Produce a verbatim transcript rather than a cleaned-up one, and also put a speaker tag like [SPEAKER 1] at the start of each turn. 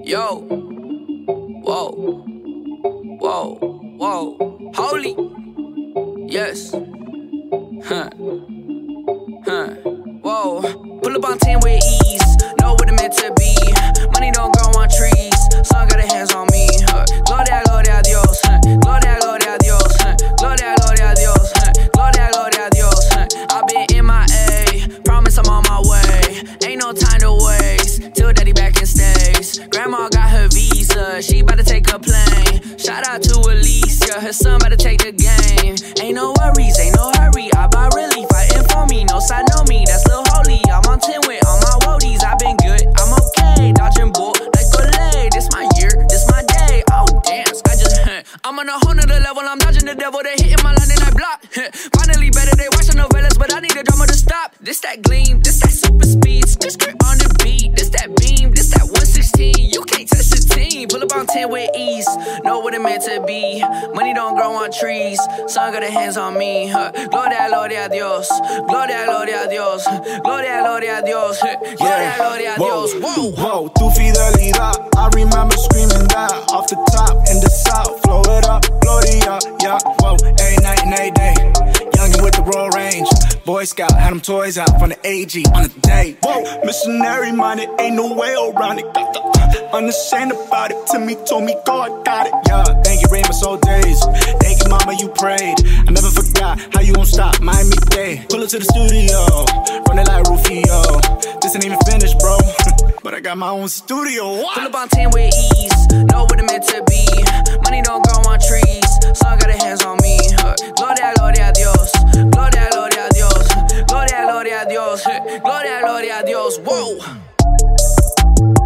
[SPEAKER 1] Yo, whoa, whoa, whoa, holy, yes, huh, huh, whoa. Pull up on ten with ease, know what it meant to be. Money don't grow on trees, sun got her hands on me. Huh. Gloria, gloria a Dios, huh. Gloria, gloria a Dios, huh. Gloria, gloria a Dios, huh. Gloria, gloria a Dios. Huh. I've been in my A, promise I'm on my way. Ain't no time to waste, till daddy back in stays. Grandma got her visa, she bout to take a plane. Shout out to Alicia, her son bout to take the game. Ain't no worries, ain't no hurry, I buy really fighting for me. No side, no me, that's Lil Holy. I'm on ten with all my woadies, I been good, I'm okay. Dodging bull like Olay, this my year, this my day. Oh dance, I just, I'm on a whole nother level, I'm dodging the devil. They hitting my line and I block. Finally better, they watching novellas, but I need the drama to stop. This that gleam, this that super speed, skr skr on the beat. This that beam, this that one sixteen, you can't touch the team. Pull up on ten with ease, know what it meant to be. Money don't grow on trees, sun got her hands on me. Huh. Gloria, gloria a Dios, gloria, gloria a Dios, gloria, gloria a Dios, gloria, gloria a Dios. Whoa,
[SPEAKER 2] whoa, tu fidelidad, I remember screaming that off the top in the south. Flow it up, gloria, yeah, whoa, every night and every day. Youngin' with the Royal Range, Boy Scout, had them toys out from the A G on the day. Whoa, missionary minded, ain't no way around it. Got the unashamed about it, Timmy told me God got it. Yeah, thank you, rain my soul days. Thank you, mama, you prayed. I never forgot how you won't stop, Miami Day. Pull up to the studio, run it like Rufio. This ain't even finished, bro, but I got my own studio. What?
[SPEAKER 1] Pull up on ten with ease, know what it meant to be. Money don't grow on trees, sun got her hands on me. Huh. Gloria, gloria a Dios, gloria, gloria a Dios, gloria, gloria a Dios, gloria, gloria a Dios. Whoa.